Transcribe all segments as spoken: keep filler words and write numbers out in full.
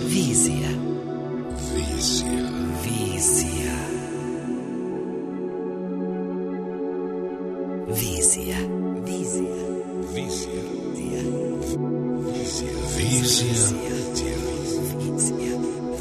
Vizija. Vizija. Vizija. Vizija. Vizija. Vizija. Vizija. Vizija. Vizija.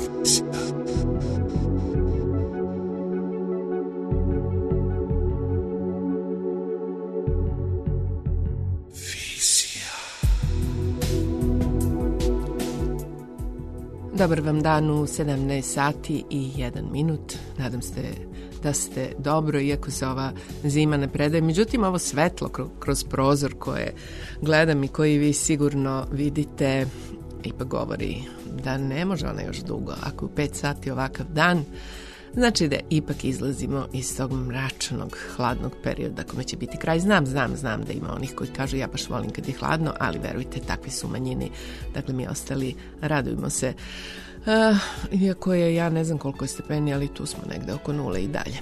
Dobar vam dan u sedamnaest sati i jedan minut. Nadam se da ste dobro, iako se ova zima ne predaje. Međutim, ovo svetlo kroz prozor koje gledam i koji vi sigurno vidite, ipak govori da ne može ona još dugo. Ako je u pet sati ovakav dan, znači da ipak izlazimo iz tog mračnog, hladnog perioda kome će biti kraj. Znam, znam, znam da ima onih koji kažu ja baš volim kad je hladno, ali verujte, takvi su manjini. Dakle, mi ostali radujemo se. Uh, iako je, ja ne znam koliko je stepeni, ali tu smo negde oko nule i dalje.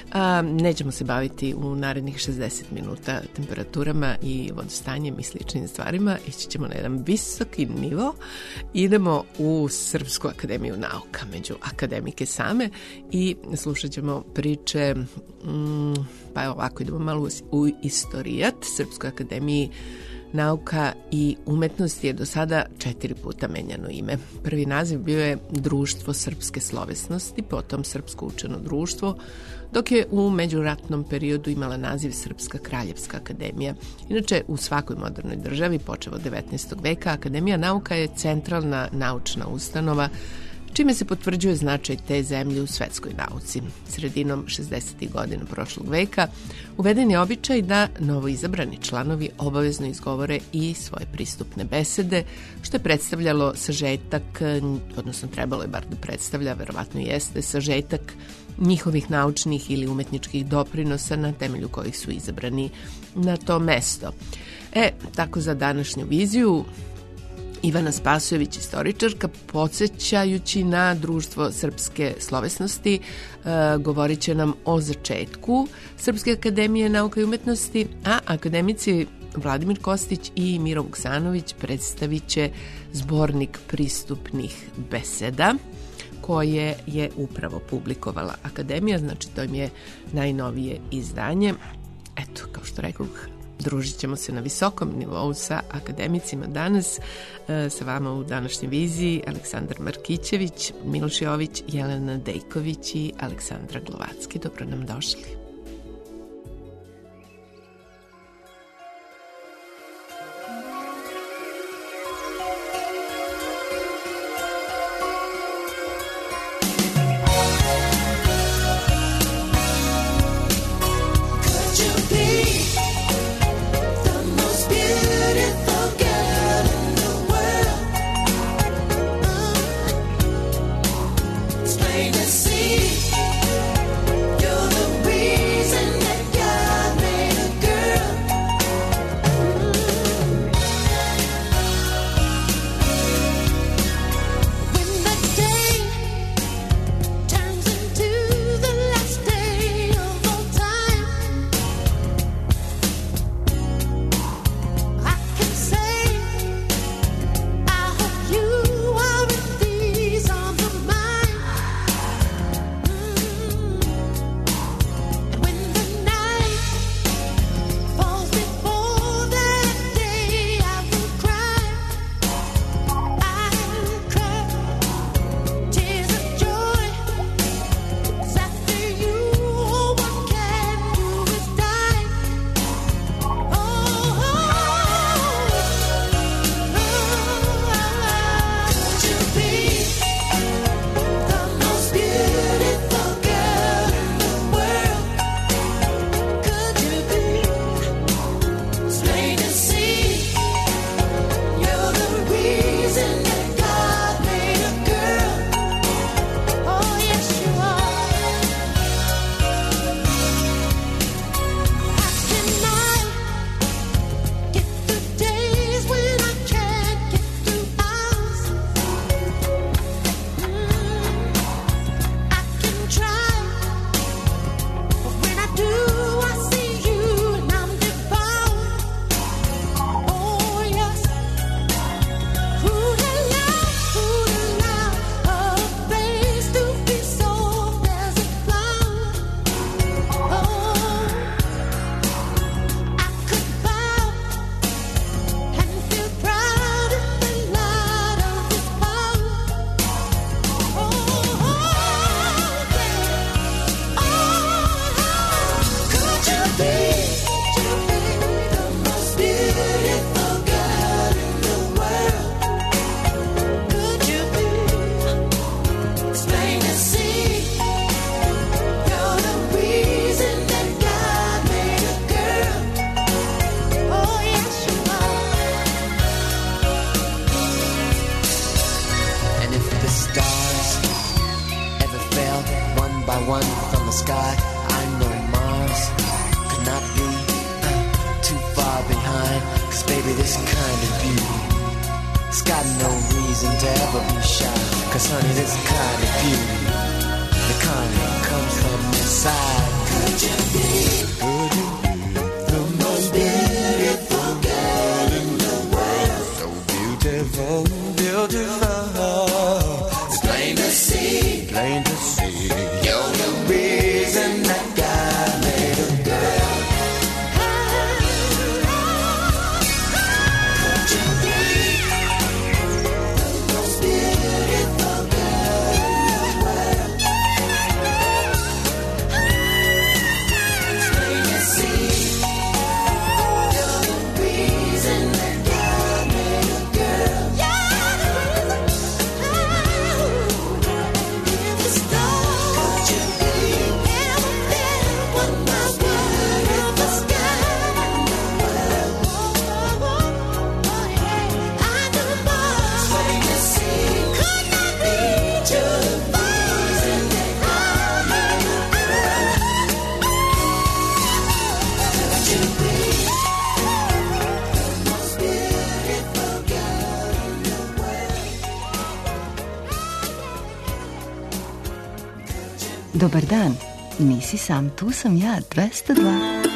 Uh, nećemo se baviti u narednih šezdeset minuta temperaturama i vodostanjem i sličnim stvarima. Ići ćemo na jedan visoki nivo. Idemo u Srpsku akademiju nauka, među akademike same, i slušat ćemo priče, mm, pa evo ovako, idemo malo u istorijat. Srpskoj akademiji nauka i umetnosti je do sada četiri puta menjano ime. Prvi naziv bio je Društvo srpske slovesnosti, potom Srpsko učeno društvo, dok je u međuratnom periodu imala naziv Srpska kraljevska akademija. Inače, u svakoj modernoj državi, počev od devetnaestog veka, Akademija nauka je centralna naučna ustanova, čime se potvrđuje značaj te zemlje u svetskoj nauci. Sredinom šezdesetih godina prošlog veka uveden je običaj da novoizabrani članovi obavezno izgovore i svoje pristupne besede, što je predstavljalo sažetak, odnosno trebalo je bar da predstavlja, verovatno jeste, sažetak njihovih naučnih ili umetničkih doprinosa na temelju kojih su izabrani na to mesto. E, tako za današnju viziju Ivana Spasojević, istoričarka, podsjećajući na Društvo srpske slovesnosti, e, govorit će nam o začetku Srpske akademije nauka i umetnosti, a akademici Vladimir Kostić i Miro Vuksanović predstavit će zbornik pristupnih beseda koje je upravo publikovala Akademija, znači to im je najnovije izdanje. Eto, kao što rekao, družit ćemo se na visokom nivou sa akademicima danas. E, sa vama u današnjoj viziji Aleksandar Markićević, Miloš Jović, Jelena Dejković i Aleksandra Glovacki. Dobro nam došli. You're the reason. one from the sky. I know Mars could not be uh, too far behind, 'cause baby, this kind of beauty, it's got no reason to ever be shy. 'Cause honey, this kind of beauty, the kind that comes from inside. Could you be, could you be the most beautiful girl in the world? So beautiful, beautiful. It's plain to see, plain to see. You're the reason that God made a girl. Could you be the most beautiful girl in the world? It's plain to see. You're the reason that God made a girl. Dobar dan, nisi sam, tu sam ja, dvesta dva.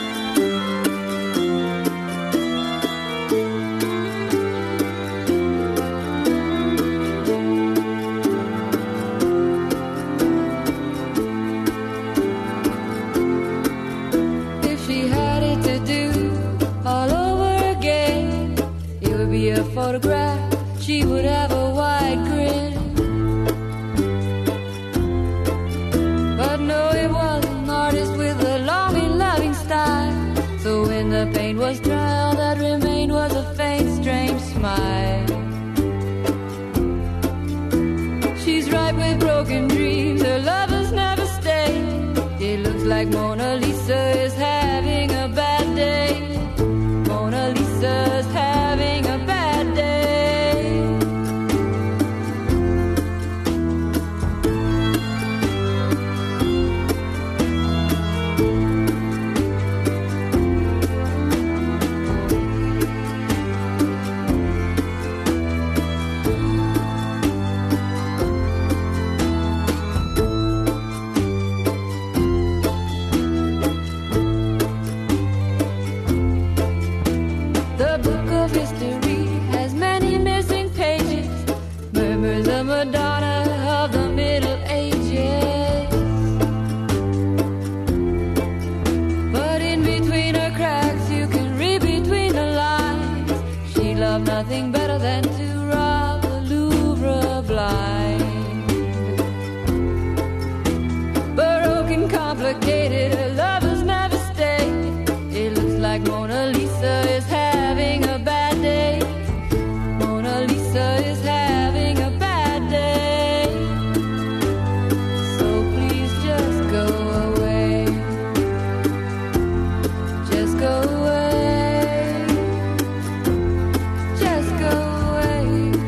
If she had it to do all over again, it would be a photograph, she would have a wide grin. So when the paint was dry, all that remained was a faint, strange smile. She's ripe with broken dreams, her lovers never stay. It looks like Mona Lisa is having a bad day. Mona Lisa's having a bad day. Madonna of the Middle Ages, but in between her cracks you can read between the lines. She loved nothing better than to rob the Louvre blind. Baroque and complicated, her lovers never stay. It looks like Mona Lisa is having a bad day. Mona Lisa is having a bad day. So please just go away. Just go away. Just go away.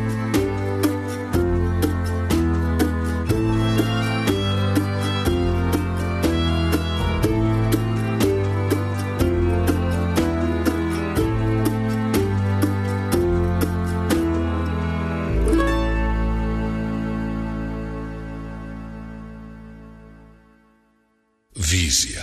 Vizija.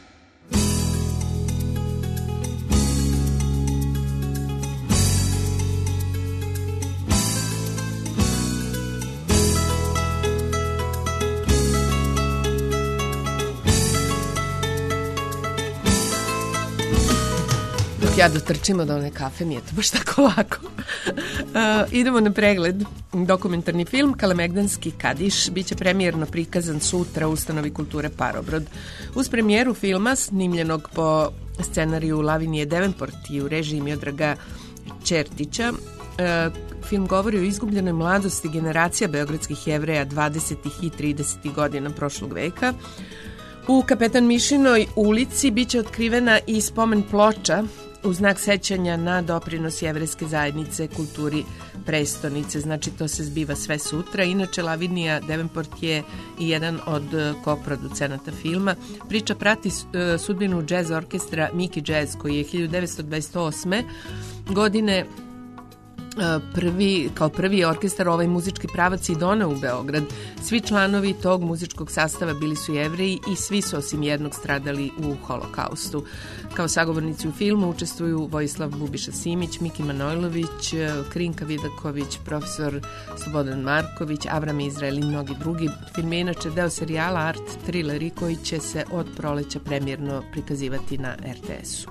Ja dotrčim od one kafe, nije to baš tako lako. Uh, idemo na pregled. Dokumentarni film Kalemegdanski Kadiš biće premijerno prikazan sutra u Ustanovi kulture Parobrod. Uz premijeru filma, snimljenog po scenariju Lavinije Devenport i u režiji Miodraga Čertića, uh, film govori o izgubljenoj mladosti generacija beogradskih Jevreja dvadesetih i tridesetih godina prošlog veka. U Kapetan Mišinoj ulici biće otkrivena i spomen ploča u znak sećanja na doprinos jevrejske zajednice kulturi prestonice. Znači, to se zbiva sve sutra. Inače, Lavinia Davenport je i jedan od koproducenata filma. Priča prati sudbinu jazz orkestra Mickey Jazz, koji je hiljadu devetsto dvadeset osme godine prvi, kao prvi orkestar ovaj muzički pravac i doneo u Beograd. Svi članovi tog muzičkog sastava bili su Jevreji i svi su osim jednog stradali u holokaustu. Kao sagovornici u filmu učestvuju Vojislav Bubiša Simić, Miki Manojlović, Krinka Vidaković, profesor Slobodan Marković, Avram Izrael i mnogi drugi. Film je inače deo serijala Art Thrilleri koji će se od proleća premijerno prikazivati na er te esu.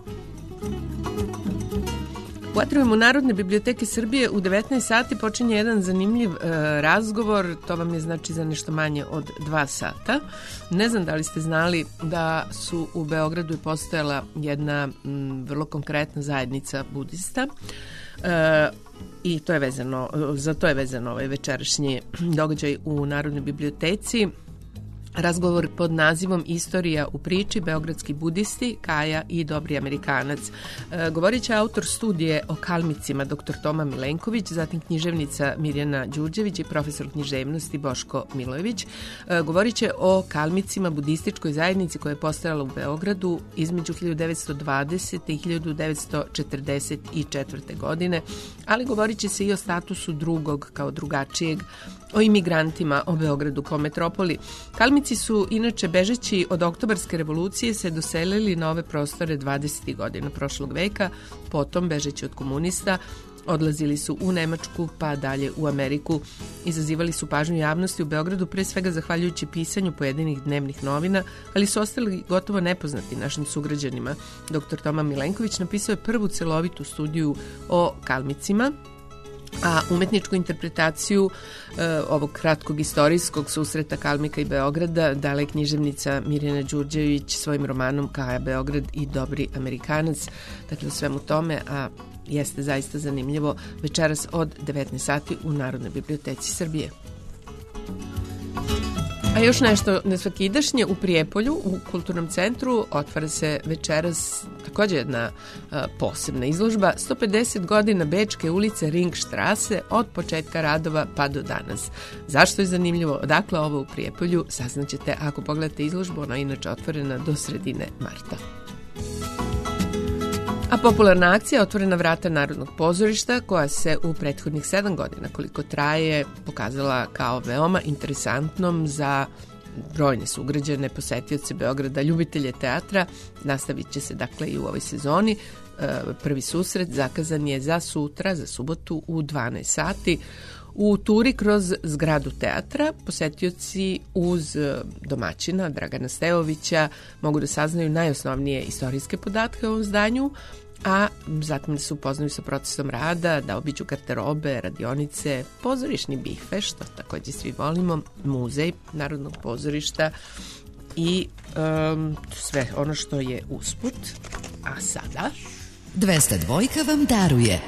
U atrijumu Narodne biblioteke Srbije u devetnaest sati počinje jedan zanimljiv e, razgovor, to vam je znači za nešto manje od dva sata. Ne znam da li ste znali da su u Beogradu je postojala jedna m, vrlo konkretna zajednica budista e, i to je vezano, za to je vezano ovaj večerašnji događaj u Narodnoj biblioteci. Razgovor pod nazivom Istorija u priči, beogradski budisti, Kaja i dobri Amerikanac. E, govorit će autor studije o kalmicima doktor Toma Milenković, zatim književnica Mirjana Đurđević i profesor književnosti Boško Milojević. E, govorit će o kalmicima budističkoj zajednici koja je postojala u Beogradu između hiljadu devetsto dvadesete i hiljadu devetsto četrdeset četvrte godine, ali govorit će se i o statusu drugog kao drugačijeg, o imigrantima, o Beogradu kao metropoli. Kalmici su inače bežeći od oktobarske revolucije se doselili na ove prostore dvadesetih godina prošlog veka, potom bežeći od komunista odlazili su u Nemačku pa dalje u Ameriku. Izazivali su pažnju javnosti u Beogradu pre svega zahvaljujući pisanju pojedinih dnevnih novina, ali su ostali gotovo nepoznati našim sugrađanima. doktor Toma Milenković napisao je prvu celovitu studiju o kalmicima, a umetničku interpretaciju e, ovog kratkog istorijskog susreta Kalmika i Beograda dala je književnica Mirjana Đurđević svojim romanom Kaja Beograd i dobri Amerikanac. Dakle, o svemu tome, a jeste zaista zanimljivo, večeras od devetnaest sati u Narodnoj biblioteci Srbije. A još nešto nesvakidašnje, u Prijepolju, u Kulturnom centru, otvara se večeras također jedna a, posebna izložba, sto pedeset godina Bečke ulice Ringštrase od početka radova pa do danas. Zašto je zanimljivo? Odakle ovo u Prijepolju? Saznaćete ako pogledate izložbu, ona je inače otvorena do sredine marta. A popularna akcija Otvorena vrata Narodnog pozorišta, koja se u prethodnih sedam godina koliko traje pokazala kao veoma interesantnom za brojne sugrađane, posetioce Beograda, ljubitelje teatra, nastavit će se dakle i u ovoj sezoni. Prvi susret zakazan je za sutra, za subotu u dvanaest sati. U turi kroz zgradu teatra posetioci uz domaćina Dragana Stevovića mogu da saznaju najosnovnije istorijske podatke o ovom zdanju, a zatim da se upoznaju sa procesom rada, da obiđu garderobe, radionice, pozorišni bife, što također svi volimo, muzej Narodnog pozorišta i um, sve ono što je usput. A sada dvesta dvojka vam daruje.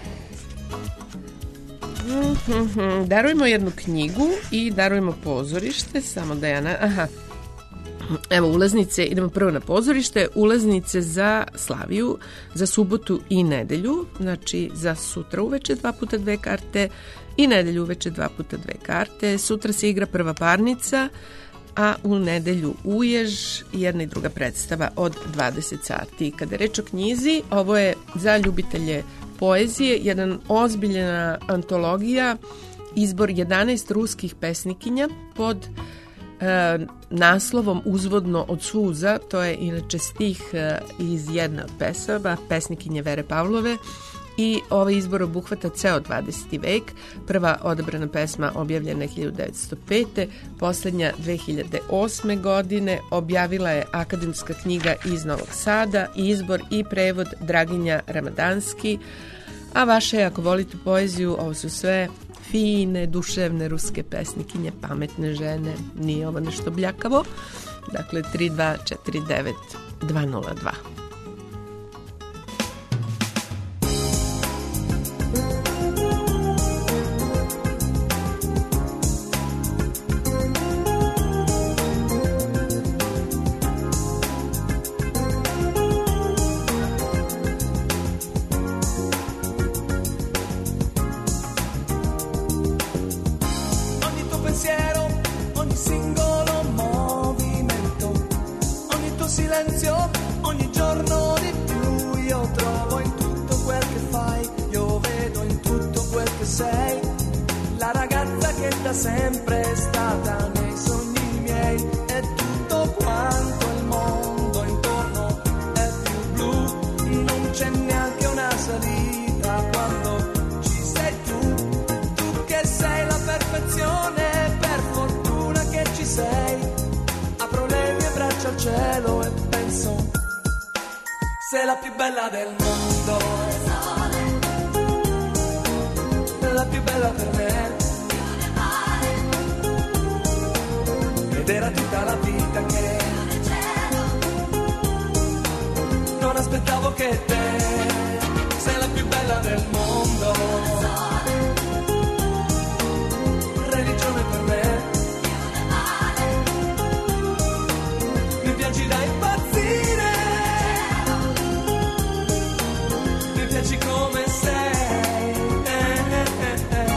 Mm-hmm. Darujemo jednu knjigu i darujemo pozorište, samo da ja... Na... Aha. Evo ulaznice, idemo prvo na pozorište, ulaznice za Slaviju, za subotu i nedelju, znači za sutra uveče dva puta dve karte i nedelju uveče dva puta dve karte. Sutra se igra prva parnica, a u nedelju Ujež, jedna i druga predstava od dvadeset sati. Kada je reč o knjizi, ovo je za ljubitelje poezije, jedan ozbiljena antologija, izbor jedanaest ruskih pesnikinja pod e, naslovom Uzvodno od suza, to je inače stih e, iz jedne od pesama, pesnikinje Vere Pavlove, i ovaj izbor obuhvata ceo dvadeseti vek. Prva odabrana pesma objavljena je hiljadu devetsto pete. Poslednja dve hiljade osme. godine. Objavila je Akademska knjiga iz Novog Sada, izbor i prevod Draginja Ramadanski. A vaše, ako volite poeziju, ovo su sve fine, duševne ruske pesnikinje, pametne žene, nije ovo nešto bljakavo. Dakle, tri dva četiri devet dva nula dva. silenzio ogni giorno di più. Io trovo in tutto quel che fai, io vedo in tutto quel che sei, la ragazza che da sempre è stata nei sogni miei. E tutto quanto il mondo intorno è più blu, non c'è neanche una salita quando ci sei tu. Tu che sei la perfezione, per fortuna che ci sei. Apro le mie braccia al cielo e penso, sei la più bella del mondo, la più bella per me. Ed era tutta la vita che non aspettavo che te, sei la più bella del mondo, religione per me. Mi piaci da impazzire, mi piaci come sei, eh, eh, eh.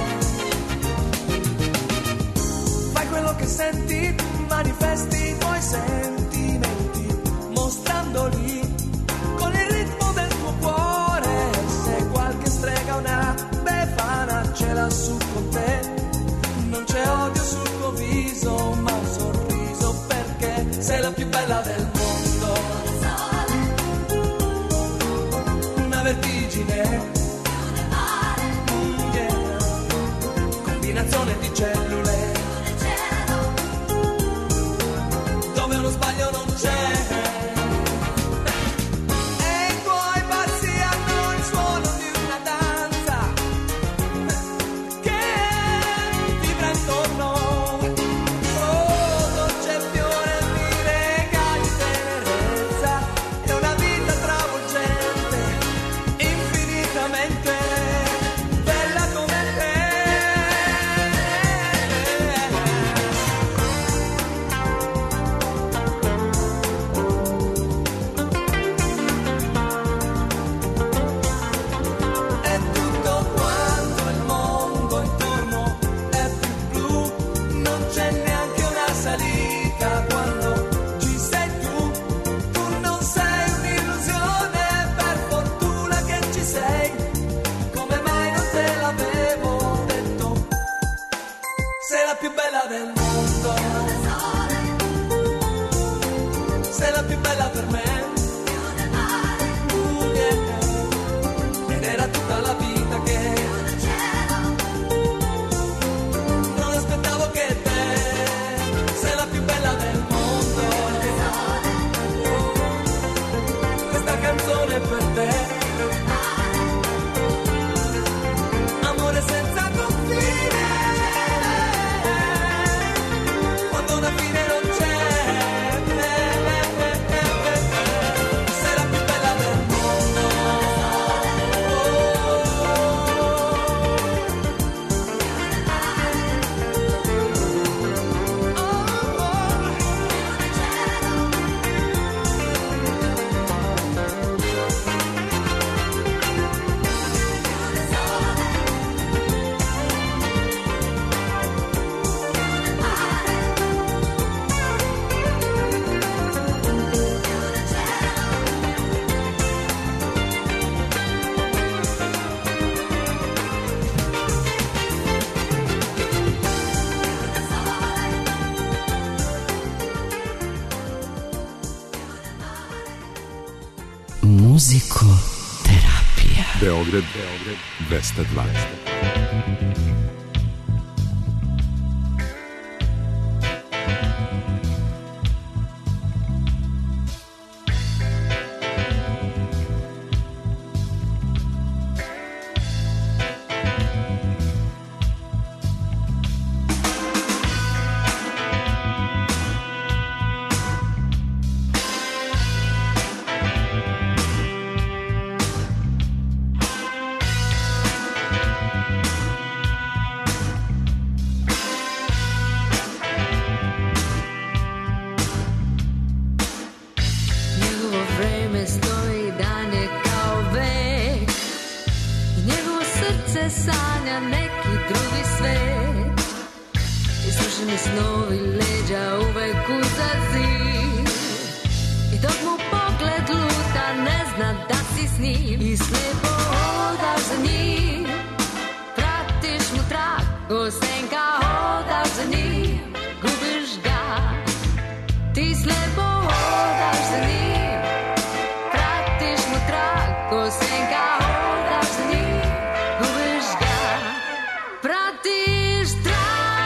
Fai quello che senti, manifesti i tuoi sentimenti, mostrandoli con il ritmo del tuo cuore. Se qualche strega, una befana ce l'ha su con te, non c'è odio sul tuo viso, ma un sorriso, perché sei la più bella del mondo. Una vertigine, mm, yeah. Combinazione di cellule dove uno sbaglio non c'è. E i tuoi passi hanno il suono di una danza che vibra intorno. Oh, dolce fiore mi regali tenerezza, è una vita travolgente, infinitamente bella come te. E tutto quanto il mondo intorno è più blu, non c'è neanche una salita quando ci sei tu. Tu non sei un'illusione, per fortuna che ci sei. Come mai non te l'avevo detto? Sei la più bella del mondo, sei la più bella per me. Uh, yeah. Ed era tutta la vita che non aspettavo che te, sei la più bella del mondo. Questa canzone è per te, amore senza confine, quando una fine non c'è. Sei la più bella del mondo. Muzikoterapija. Beograd, Beograd, dvesta dvadeset. Sanja neki drugi svet, isrušeni snovi leđa uvek uza zid. I dok mu zna da si s njim i slepo hodaš za njim. Pratiš mu trag, ko senka hodaš za njim. Gubiš ga, ti slepo hodaš za njim. Pratiš mu trag, ko senka hodaš za njim. Gubiš ga, pratiš trag.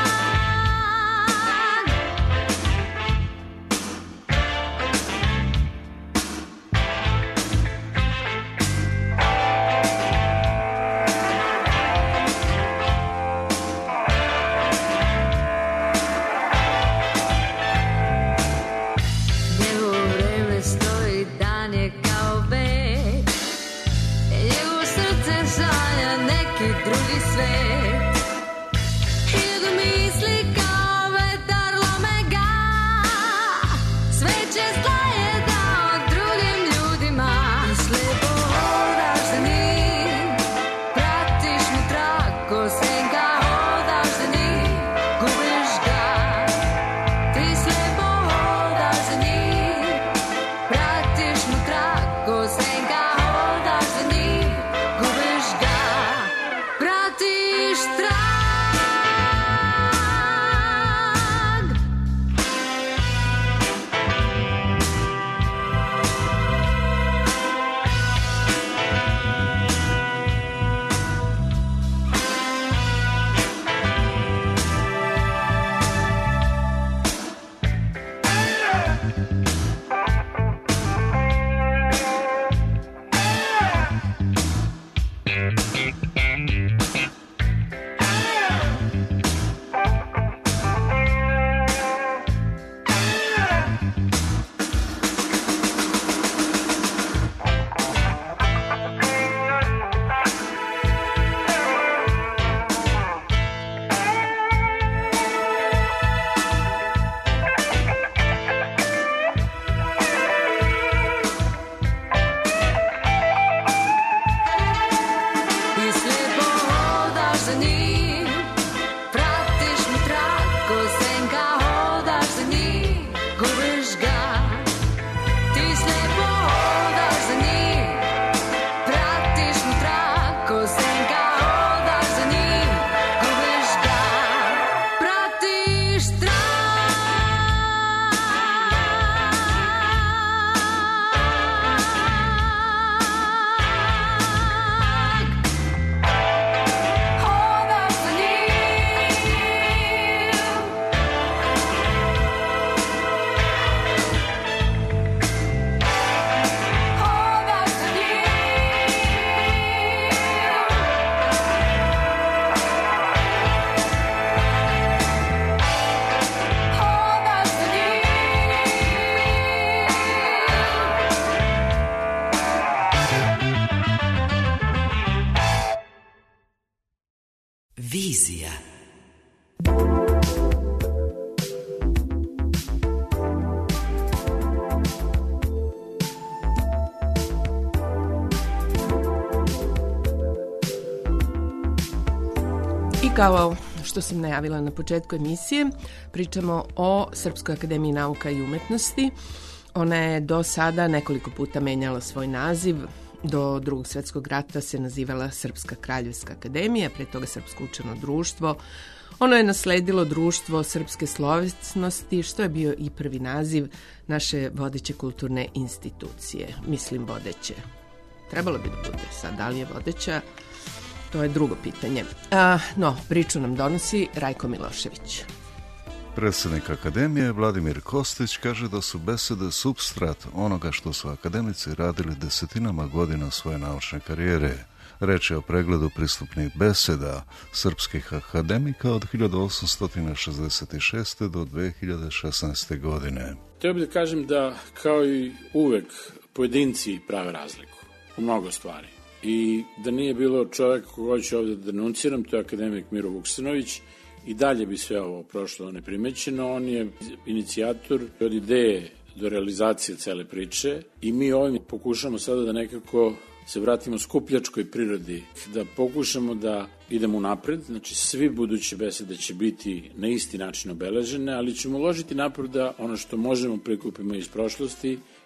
Vizija. I kao što sam najavila na početku emisije, pričamo o Srpskoj akademiji nauka i umetnosti. Ona je do sada nekoliko puta menjala svoj naziv. Do Drugog svjetskog rata se nazivala Srpska kraljevska akademija, pre toga Srpsko učeno društvo. Ono je nasledilo društvo srpske slovesnosti, što je bio i prvi naziv naše vodeće kulturne institucije. Mislim vodeće. Trebalo bi da bude sad, da li je vodeća? To je drugo pitanje. A, no, priču nam donosi Rajko Milošević. Predsjednik akademije Vladimir Kostić kaže da su besede supstrat onoga što su akademici radili desetinama godina svoje naučne karijere. Reč je o pregledu pristupnih beseda srpskih akademika od hiljadu osamsto šezdeset šeste. do dve hiljade šesnaeste. godine. Htio bih da kažem da, kao i uvek, pojedinci prave razliku u mnogo stvari. I da nije bilo čovjeka koga ću ovdje da denunciram, to je akademik Miro Vuksanović, i dalje bi sve ovo prošlo neprimećeno. On je inicijator od ideje do realizacije cele priče i mi ovim pokušamo sada da nekako se vratimo skupljačkoj prirodi, da pokušamo da idemo napred, znači svi buduće besede će biti na isti način obeležene, ali ćemo uložiti napor da ono što možemo prikupimo iz prošlosti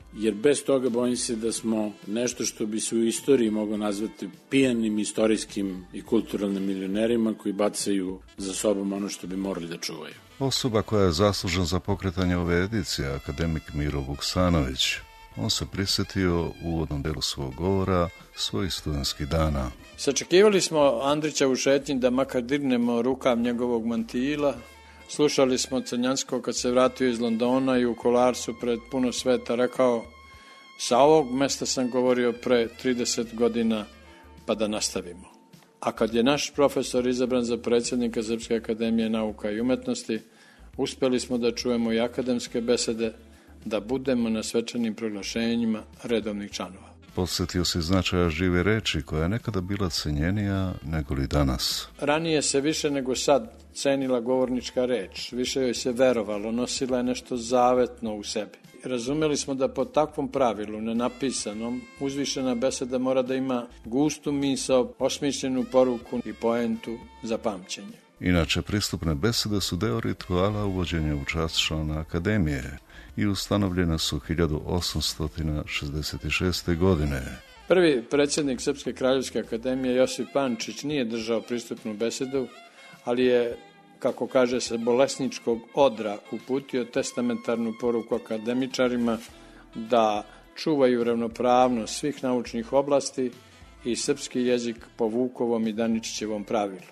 jer bez toga bojim se da smo nešto što bi se u istoriji moglo nazvati pijanim istorijskim i kulturalnim milionerima koji bacaju za sobom ono što bi morali da čuvaju. Osoba koja je zaslužna za pokretanje ove edicije, akademik Miro Vuksanović. On se prisjetio u uvodnom delu svog govora svojih studentskih dana. Sačekivali smo Andrića u šetnji da makar dirnemo rukav njegovog mantila. Slušali smo Crnjanskog kad se vratio iz Londona i u Kolarcu pred puno sveta rekao: sa ovog mesta sam govorio pre trideset godina, pa da nastavimo. A kad je naš profesor izabran za predsjednika Srpske akademije nauka i umetnosti, uspjeli smo da čujemo i akademske besede, da budemo na svečanim proglašenjima redovnih članova. Podsjetio se značaja žive reči koja je nekada bila cenjenija nego li danas. Ranije se više nego sad cenila govornička reč, više joj se verovalo, nosila je nešto zavetno u sebi. Razumeli smo da po takvom pravilu, nenapisanom, uzvišena beseda mora da ima gustu misao, osmišljenu poruku i poentu za pamćenje. Inače, pristupne besede su deo rituala uvođenja u čast člana akademije i ustanovljene su hiljadu osamsto šezdeset šeste. godine. Prvi predsjednik Srpske kraljevske akademije Josip Pančić nije držao pristupnu besedu, ali je, kako kaže se, bolesničkog odra uputio testamentarnu poruku akademičarima da čuvaju ravnopravnost svih naučnih oblasti i srpski jezik po Vukovom i Daničićevom pravilu.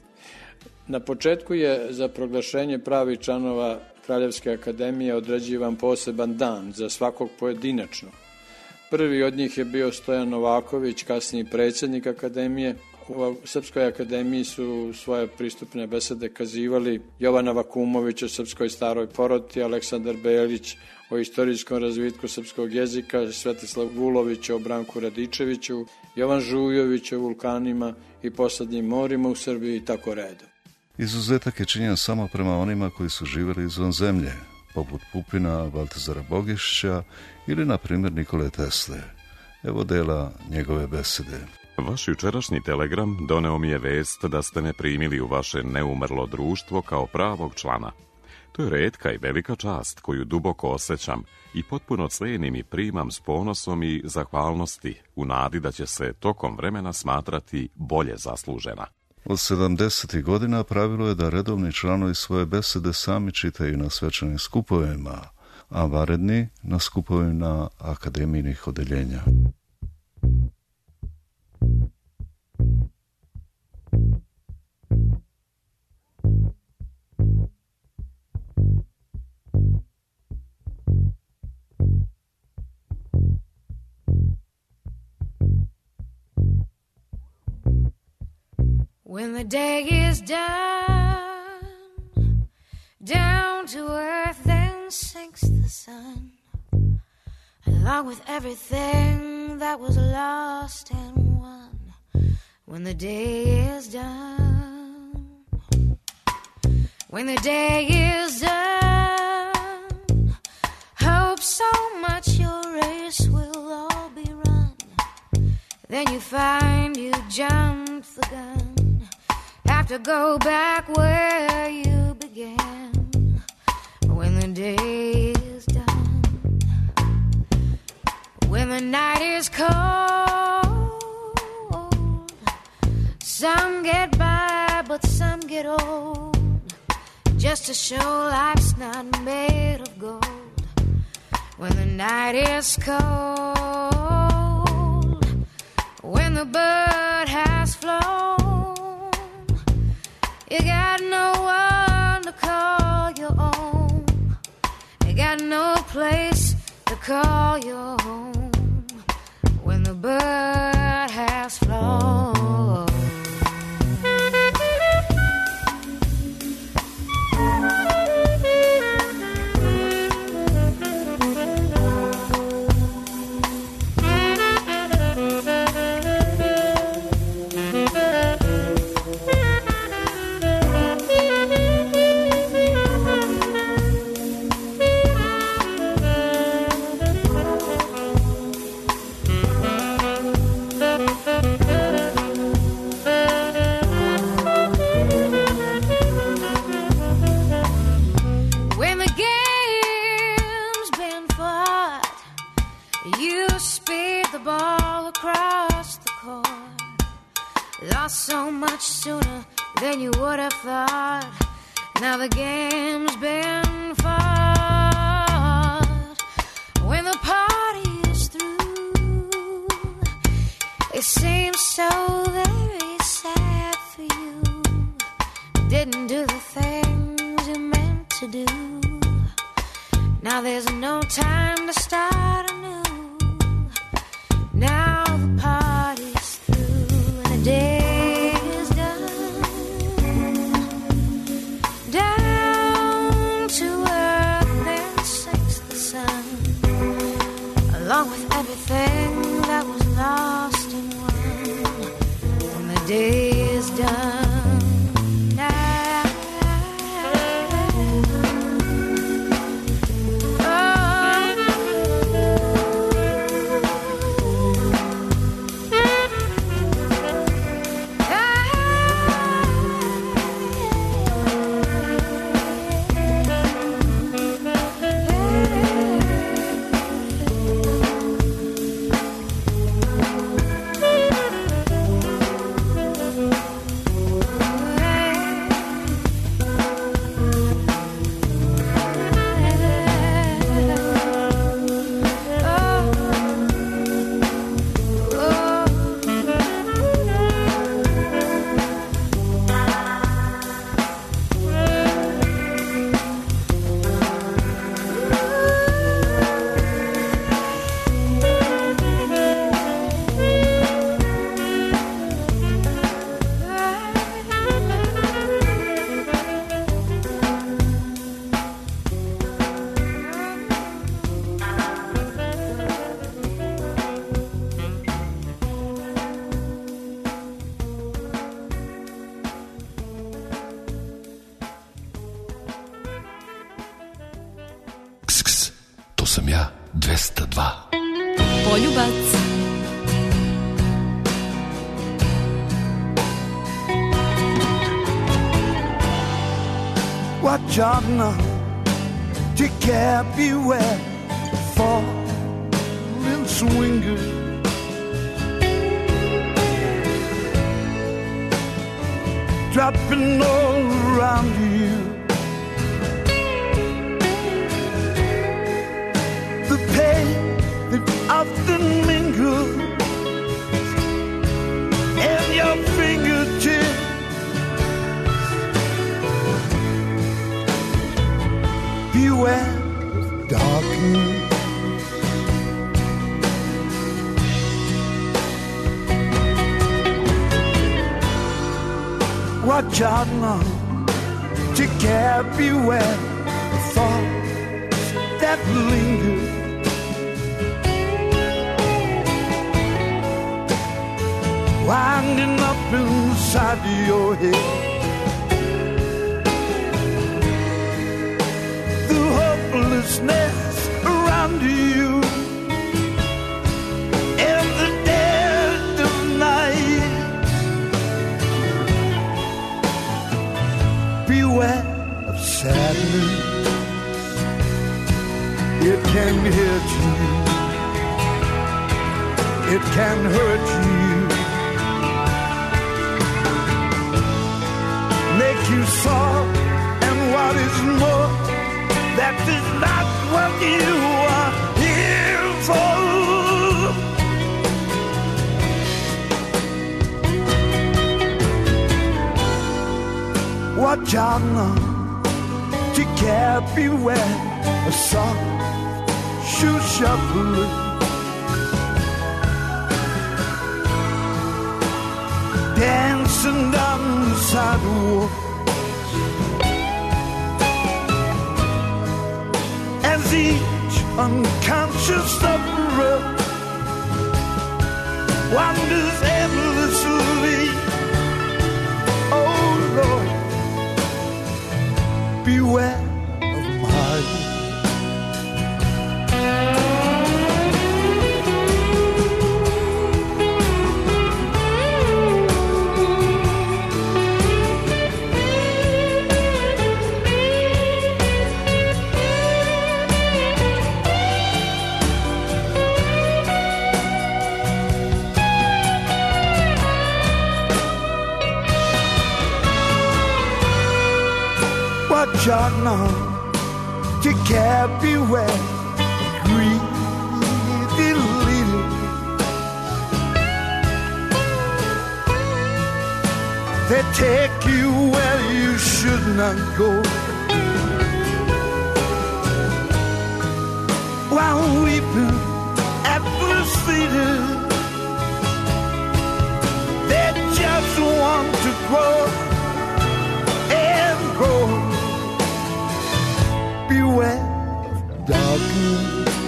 Na početku je za proglašenje pravih članova Kraljevske akademije određivan poseban dan za svakog pojedinačno. Prvi od njih je bio Stojan Novaković, kasniji predsjednik akademije. U Srpskoj akademiji su svoje pristupne besede kazivali Jovana Vakumović o srpskoj staroj poroti, Aleksandar Belić o istorijskom razvitku srpskog jezika, Svetislav Vulović o Branku Radičeviću, Jovan Žujović o vulkanima i posadnjim morima u Srbiji i tako redom. Izuzetak je činjen samo prema onima koji su živjeli izvan zemlje, poput Pupina, Valtazara Bogišića ili, na primjer, Nikole Tesle. Evo dela njegove besede. Vaš jučerašnji telegram doneo mi je vest da ste me primili u vaše neumrlo društvo kao pravog člana. To je retka i velika čast koju duboko osjećam i potpuno cenim i primam s ponosom i zahvalnosti u nadi da će se tokom vremena smatrati bolje zaslužena. Od sedamdesetih godina pravilo je da redovni članovi svoje besede sami čitaju na svečanim skupovima, a vanredni na skupovima akademijnih odeljenja. When the day is done, down to earth then sinks the sun, along with everything that was lost and won. When the day is done, when the day is done, hope so much your race will all be run. Then you find you jumped the gun. Have to go back where you began. When the day is done, when the night is cold, some get by but some get old, just to show life's not made of gold. When the night is cold, when the bird has flown, you got no one to call your own. You got no place to call your home. When the bird has flown. ball across the court. Lost so much sooner than you would have thought. Now the game's been fought. When the party is through, it seems so very sad for you. Didn't do the things you meant to do. Now there's no time to start anew. Now the party's through and the day is done. Down to earth and sinks the sun, along with everything that was lost and won. When the day is done. dvesta dva. Poljubac. Watch out now, take care, beware, fall and swinger. Dropping all around you. The pain that often mingles in your fingertips. Beware of darkness. Watch out now, take care, beware of thoughts that linger. Winding up inside your head. The hopelessness around you in the dead of night. Beware of sadness, it can hurt you, it can hurt you, make you soft, and what is more, that is not what you are here for. Watch out now, take care, beware, a soft shoe shuffler. Dancing down the sidewalk as each unconscious sufferer wanders endlessly. Oh Lord, beware of my. charting on to Cappy West, greedy lady. They take you where you should not go, while weeping at the cedar. They just want to grow and grow. Beware of darkness.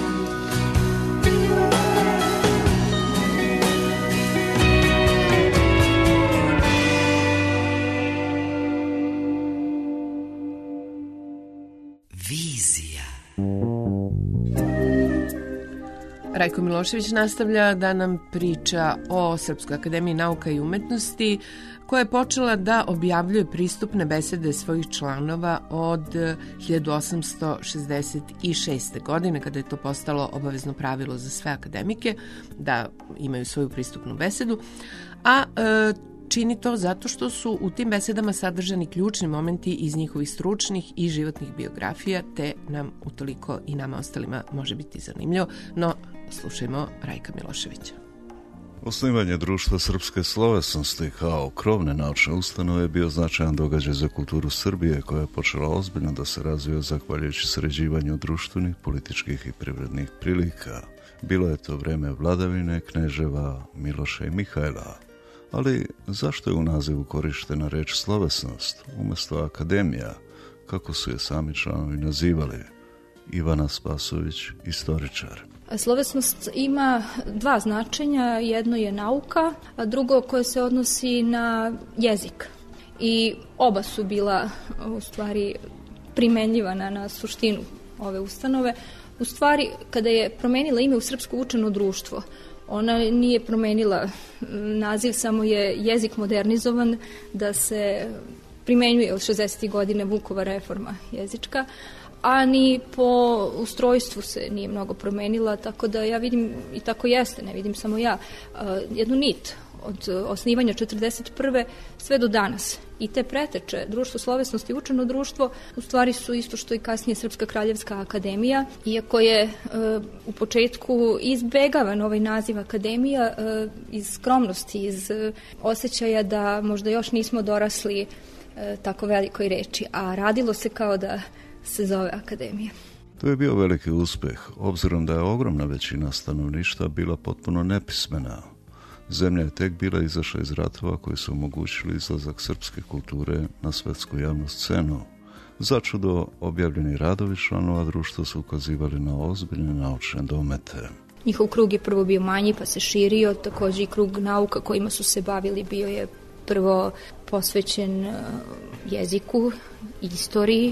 Rajko Milošević nastavlja da nam priča o Srpskoj akademiji nauka i umetnosti, koja je počela da objavljuje pristupne besede svojih članova od hiljadu osamsto šezdeset šeste. godine, kada je to postalo obavezno pravilo za sve akademike, da imaju svoju pristupnu besedu, a e, čini to zato što su u tim besedama sadržani ključni momenti iz njihovih stručnih i životnih biografija, te nam utoliko i nama ostalima može biti zanimljivo, no slušajmo Rajka Miloševića. Osnivanje Društva srpske slovesnosti kao krovne naučne ustanove je bio značajan događaj za kulturu Srbije, koja je počela ozbiljno da se razvija zahvaljujući sređivanju društvenih, političkih i privrednih prilika. Bilo je to vreme vladavine kneževa Miloša i Mihajla. Ali zašto je u nazivu korištena reč slovesnost umjesto akademija, kako su je sami članovi nazivali? Ivana Spasović, istoričar. Slovesnost ima dva značenja, jedno je nauka, a drugo koje se odnosi na jezik. I oba su bila u stvari primenjivana na suštinu ove ustanove. U stvari, kada je promenila ime u Srpsko učeno društvo, ona nije promenila naziv, samo je jezik modernizovan da se primenjuje od šezdesetih godina Vukova reforma jezička, a ni po ustrojstvu se nije mnogo promenila, tako da ja vidim, i tako jeste, ne vidim samo ja, jednu nit od osnivanja četrdeset prve sve do danas. I te preteče, Društvo slovesnosti i učeno društvo, u stvari su isto što i kasnije Srpska kraljevska akademija, iako je e, u početku izbegavan ovaj naziv akademija e, iz skromnosti, iz e, osjećaja da možda još nismo dorasli e, tako velikoj reči, a radilo se kao da se zove akademija. To je bio veliki uspeh, obzirom da je ogromna većina stanovništva bila potpuno nepismena. Zemlja je tek bila izašla iz ratova koji su omogućili izlazak srpske kulture na svetsku javnu scenu. Začudo, objavljeni radovi članova društva su ukazivali na ozbiljne naučne domete. Njihov krug je prvo bio manji pa se širio, također i krug nauka kojima su se bavili bio je prvo posvećen jeziku, istoriji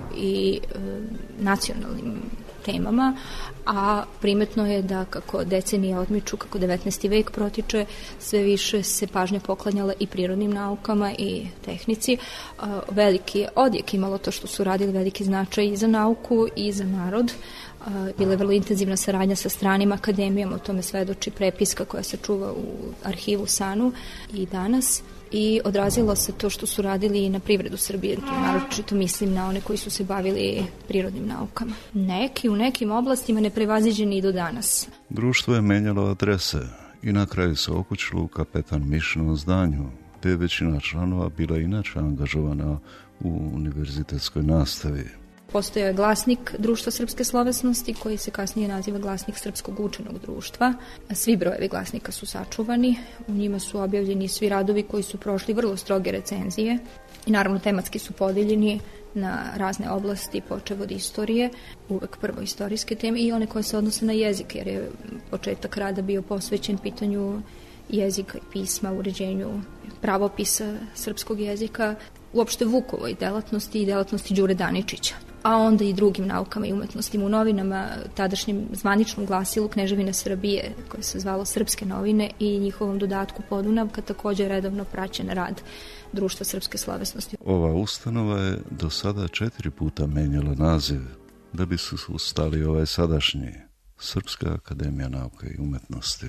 i nacionalnim temama, a primetno je da kako decenije odmiču, kako devetnaesti vek protiče, sve više se pažnja poklanjala i prirodnim naukama i tehnici. Veliki odjek imalo to što su radili, veliki značaj i za nauku i za narod. Bila je vrlo intenzivna saradnja sa stranim akademijama, o tome svedoči prepiska koja se čuva u arhivu SANU i danas. I odrazilo se to što su radili i na privredu Srbije, tu naročito mislim na one koji su se bavili prirodnim naukama. Neki u nekim oblastima neprevaziđeni i do danas. Društvo je menjalo adrese i na kraju se okućilo u Kapetan Mišnom zdanju, gdje je većina članova bila inače angažovana u univerzitetskoj nastavi. Postojao je glasnik Društva srpske slovesnosti koji se kasnije naziva glasnik Srpskog učenog društva. Svi brojevi glasnika su sačuvani, u njima su objavljeni svi radovi koji su prošli vrlo stroge recenzije i naravno tematski su podijeljeni na razne oblasti, počev od istorije, uvek prvo istorijske teme i one koje se odnose na jezik, jer je početak rada bio posvećen pitanju jezika i pisma, uređenju pravopisa srpskog jezika, uopšte Vukovoj delatnosti i delatnosti Đure Daničića, a onda i drugim naukama i umetnostima. U novinama, tadašnjem zvaničnom glasilu Kneževine Srbije, koje se zvalo Srpske novine, i njihovom dodatku Podunavka, također redovno praćen rad Društva srpske slovesnosti. Ova ustanova je do sada četiri puta menjala naziv, da bi se ustali ovaj sadašnji, Srpska akademija nauke i umetnosti.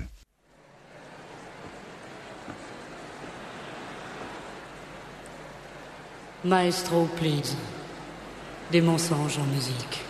Maestro, please. des mensonges en musique.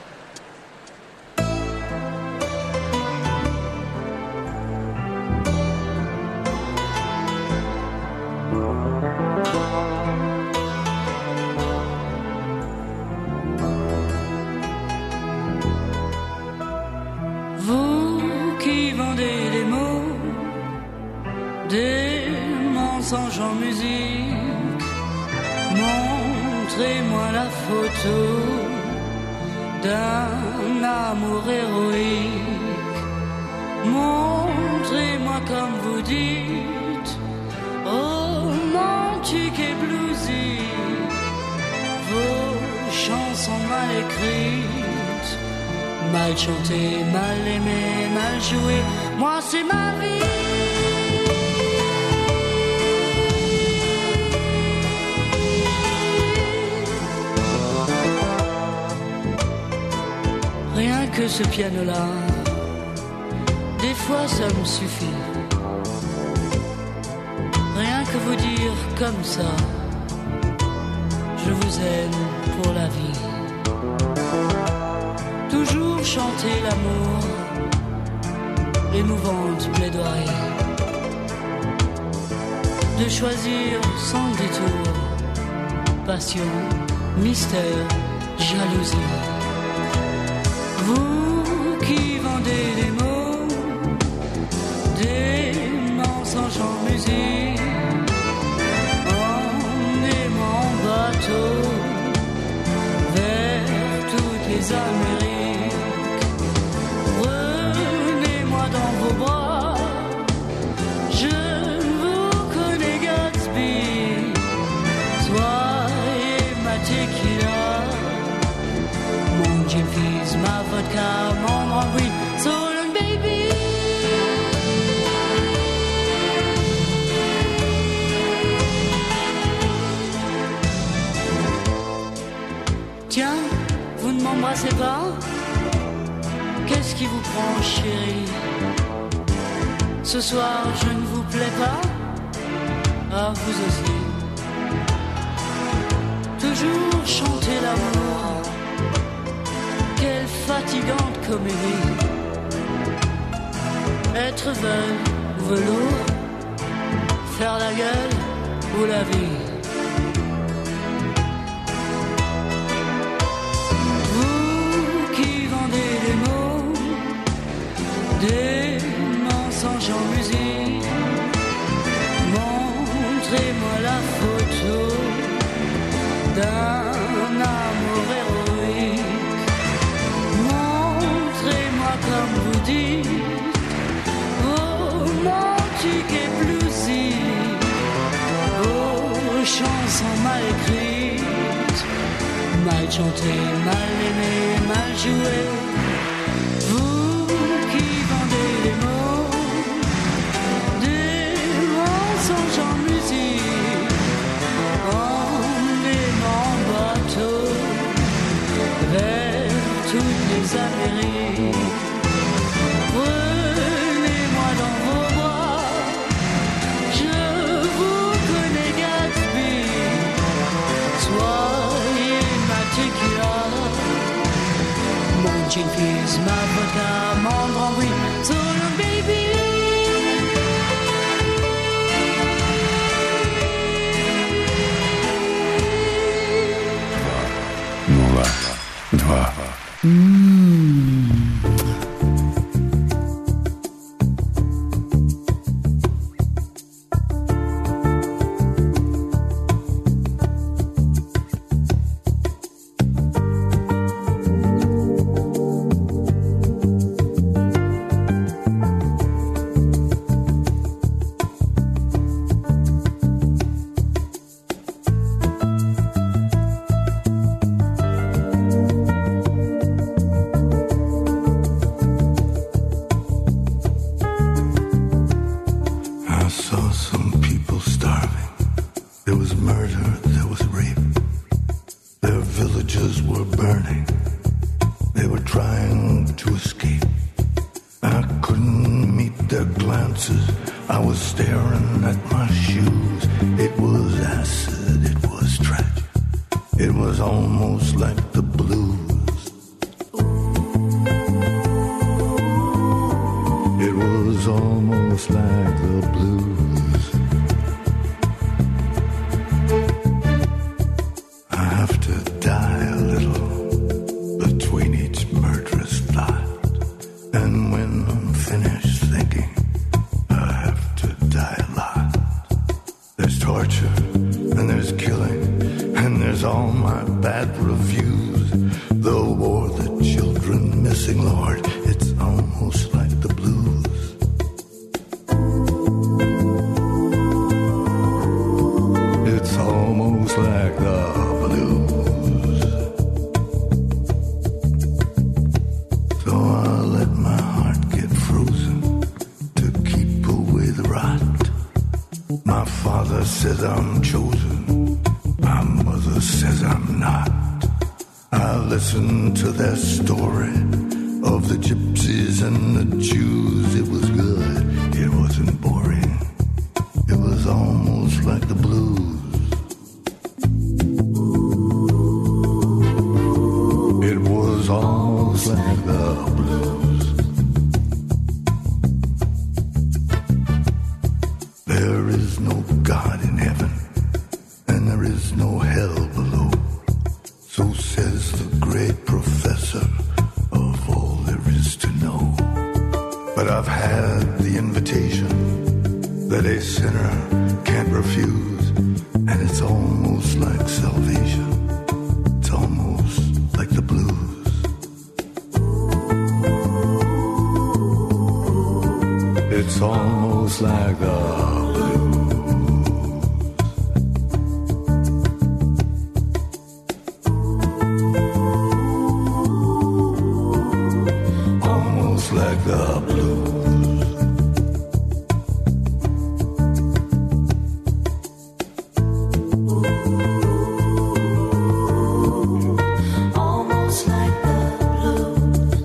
Vous qui vendez des mots, des mensonges en musique, montrez-moi la photo d'un amour héroïque. Montrez-moi comme vous dites, romantique et bluesy, vos chansons mal écrites, mal chantées, mal aimées, mal jouées. Moi c'est ma vie. Rien que ce piano-là, des fois ça me suffit. Rien que vous dire comme ça, je vous aime pour la vie. Toujours chanter l'amour, l'émouvante plaidoirie. De choisir sans détour, passion, mystère, jalousie. Vous qui vendez des mots, des mensonges en musique, emmenez-moi en bateau vers toutes les Amériques. Prenez-moi dans vos bras, je vous connais Gatsby. Soyez ma tequila, mon gin fizz, ma vodka, mon rambouille, so long baby. Tiens, vous ne m'embrassez pas? Qu'est-ce qui vous prend, chérie? Ce soir, je ne vous plais pas? Ah, vous aussi. Toujours chanter l'amour, quelle fatigante comédie. Être veuve ou velours, faire la gueule ou la vie. Vous qui vendez des mots, des mensonges en musique, montrez-moi la photo d'un amour héroïque. Montrez-moi comme vous dites, romantique et bluesy, vos chansons mal écrites, mal chantées, mal aimées, mal jouées. Vous qui vendez des mots, des mensonges en musique, emmenez-moi en bateau vers toutes les Amériques. Prenez-moi dans vos bras, je vous connais Gatsby. Soyez ma tequila, mon gin fizz, ma vodka, mon rambouille, so long baby. Нула, два. It was almost like the sing, Lord, it's almost like the blues. It's almost like the blues. So I let my heart get frozen to keep away the rot. My father says I'm chosen, my mother says I'm not. I listen to their story of the gypsies and the Jews. It was good, it wasn't boring. It was almost like the blues. It was almost like the blues. There is no God in heaven, and there is no hell below. So says the great professor of all there is to know. But I've had the invitation that a sinner can't refuse, and it's almost like salvation. It's almost like the blues. It's almost like the like the blues. Almost like the blues.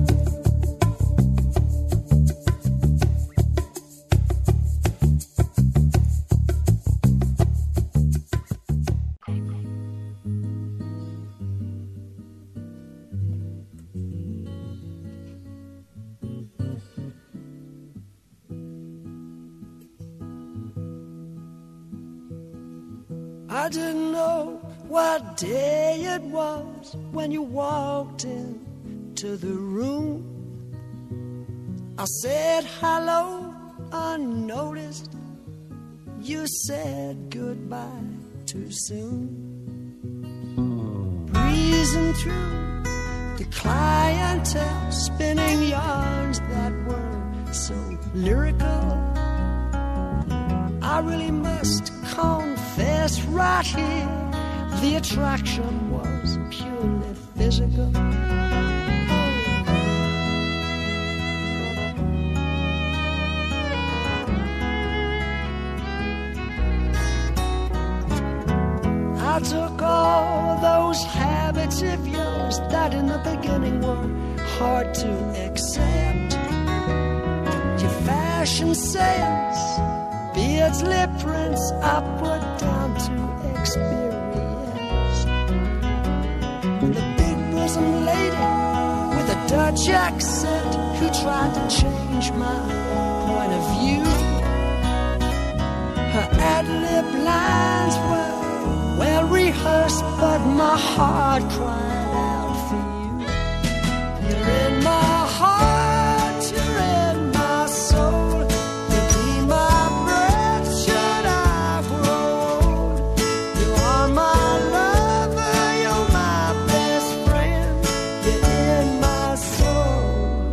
I didn't know what day it was when you walked into the room. I said hello unnoticed. You said goodbye too soon. Breezing through the clientele, spinning yarns that were so lyrical. I really must confess right here, the attraction was purely physical. I took all those habits of yours that in the beginning were hard to accept. Your fashion sense, beards, lip prints, I put down to experience. The big bosom lady with a Dutch accent who tried to change my point of view. Her ad-lib lines were well rehearsed, but my heart cried out for you. You're in my heart, you're in my soul. You'll be my breath should I grow old. You are my lover, you're my best friend. You're in my soul.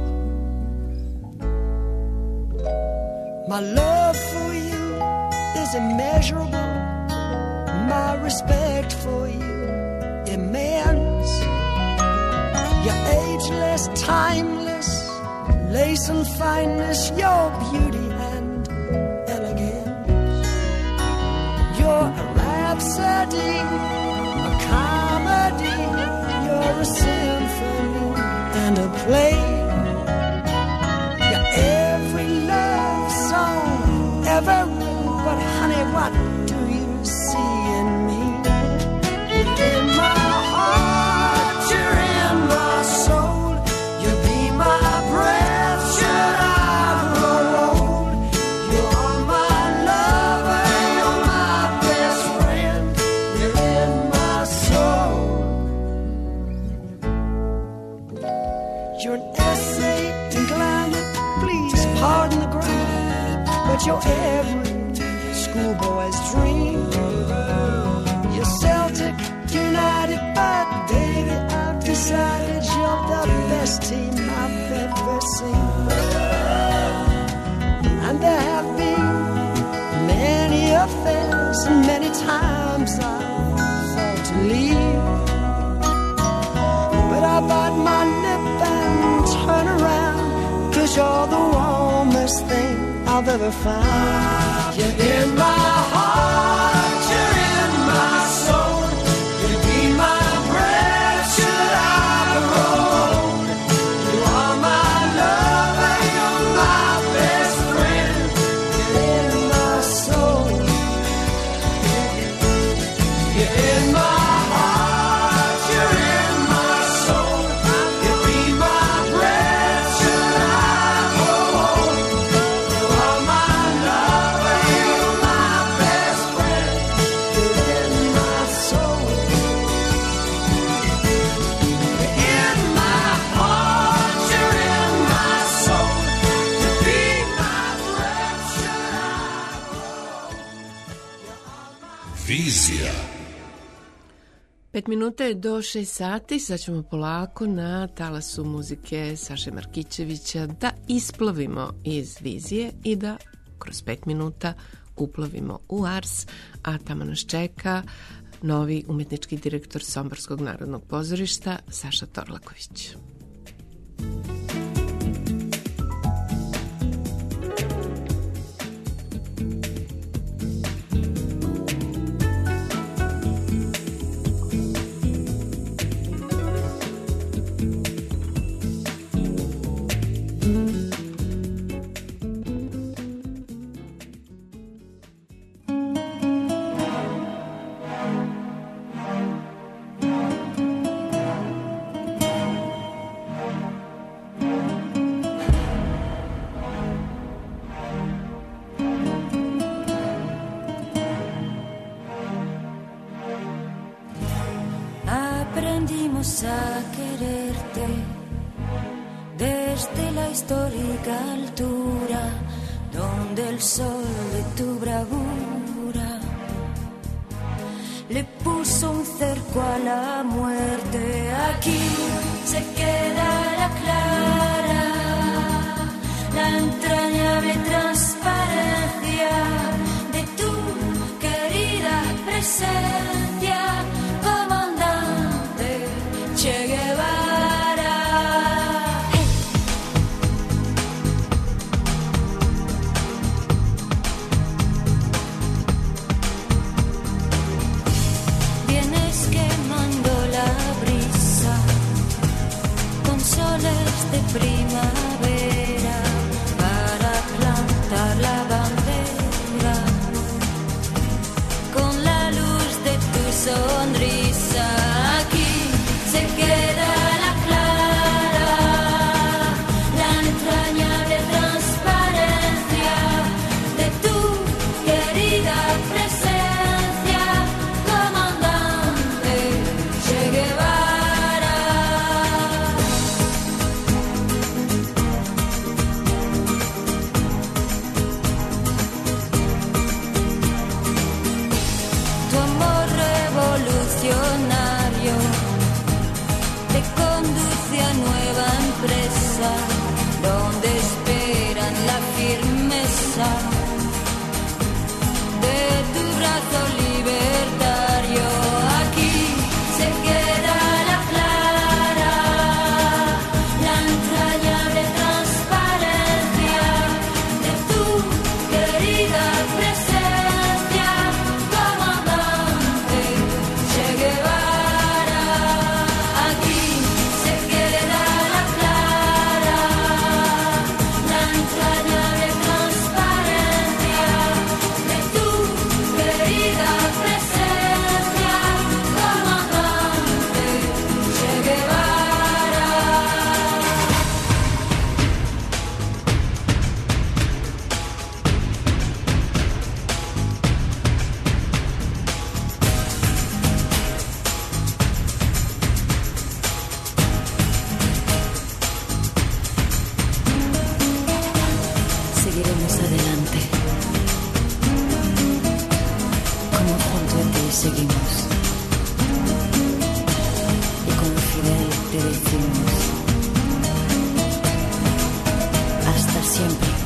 My love for you is immeasurable. My respect for you immense. You're ageless, timeless, lace and fineness, your beauty and elegance. You're a rhapsody, a comedy, you're a symphony and a play. You're every love song ever written, but honey, what do you see in me? You're in my heart, you're in my soul. You'll be my breath should I grow old. You are my lover, you're my best friend. You're in my soul. You're an essay in glamour, please pardon the grammar, but you're every schoolboy's dream. You're Celtic United, but baby, I've decided you're the best iced tea, my favorite scene. And there have been many affairs, and many times I thought to leave. But I bite my lip and turn around, 'cause you're the warmest thing I've ever found. You're in my heart, you're in my soul. You be my breath, should I grow old. You are my lover, you're my best friend. You're in my soul. You're in my heart, you're in my soul. You be my breath, should I grow old. You are my lover, you're my best friend. You're in my soul. You're in my heart, you're in my soul. You be my breath, should I Vizija. Pet minuta je do šest sati, sad ćemo polako na talasu muzike Saše Markićevića da isplovimo iz vizije i da kroz pet minuta uplovimo u Ars, a tamo nas čeka novi umetnički direktor Somborskog narodnog pozorišta Saša Torlaković. Aprendimos a quererte desde la histórica altura donde el sol de tu bravura le puso un cerco a la muerte. Aquí se queda la clara, la entrañable transparencia de tu querida presencia, comandante Che Guevara. Hey. Vienes quemando la brisa con soles de primavera para plantar la bandera con la luz de tu sonrisa. Aquí se queda la clara, la entrañable transparencia de tu querida presencia, comandante Che Guevara. Tu amor revolucionario te conduce a nueva empresa donde esperan la firmeza de tu brazo libertario. Aquí se queda la clara, la entrañable transparencia de tu querida presencia, comandante Che Guevara. Aquí se queda siempre.